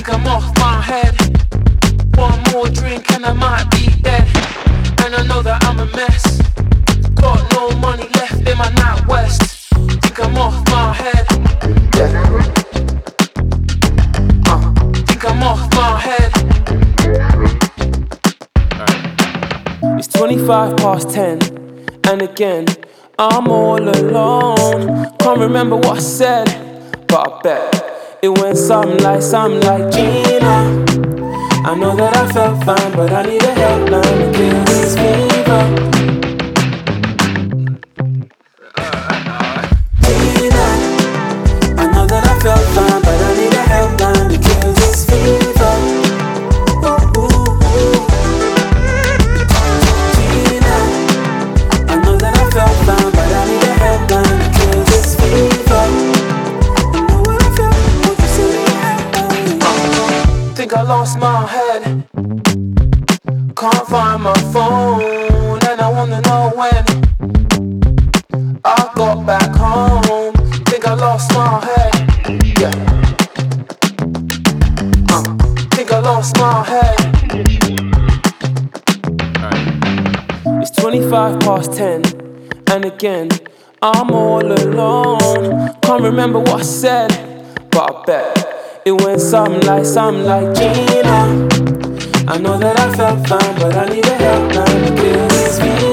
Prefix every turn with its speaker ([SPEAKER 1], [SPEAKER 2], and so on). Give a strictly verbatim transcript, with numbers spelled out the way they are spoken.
[SPEAKER 1] think I'm off my head. One more drink and I might be dead. And I know that I'm a mess. Got no money left in my night west. Think I'm off my head. uh, Think I'm off my head. It's twenty-five past ten, and again I'm all alone. Can't remember what I said, but I bet it went something like, something like Gina, I know that I felt fine, but I need a helpline to kill this fever. Gina, I know that I felt fine, but I need a helpline to kill this fever. Ooh, ooh, ooh. Gina, I know that I felt fine, but I need a helpline to kill this fever. I know what I felt, what you said me helpline. uh, Think I lost my head. Can't find my phone, and I wanna know when I got back home. Think I lost my head. Yeah. Uh, think I lost my head. It's twenty-five past ten, and again I'm all alone. Can't remember what I said, but I bet it went something like, something like Gina, I know that I felt fine, but I need a helpline to kill this feeling.